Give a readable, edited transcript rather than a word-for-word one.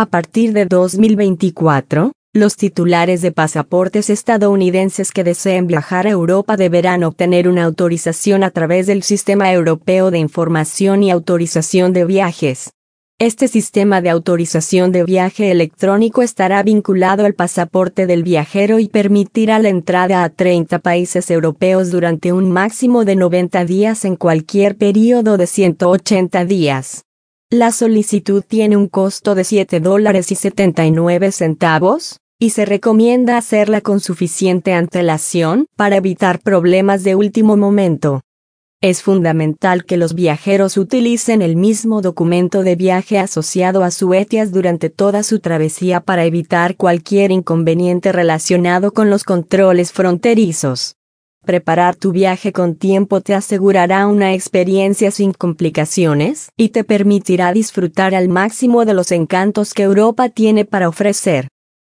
A partir de 2024, los titulares de pasaportes estadounidenses que deseen viajar a Europa deberán obtener una autorización a través del Sistema Europeo de Información y Autorización de Viajes. Este sistema de autorización de viaje electrónico estará vinculado al pasaporte del viajero y permitirá la entrada a 30 países europeos durante un máximo de 90 días en cualquier período de 180 días. La solicitud tiene un costo de $7.79 y se recomienda hacerla con suficiente antelación para evitar problemas de último momento. Es fundamental que los viajeros utilicen el mismo documento de viaje asociado a su ETIAS durante toda su travesía para evitar cualquier inconveniente relacionado con los controles fronterizos. Preparar tu viaje con tiempo te asegurará una experiencia sin complicaciones y te permitirá disfrutar al máximo de los encantos que Europa tiene para ofrecer.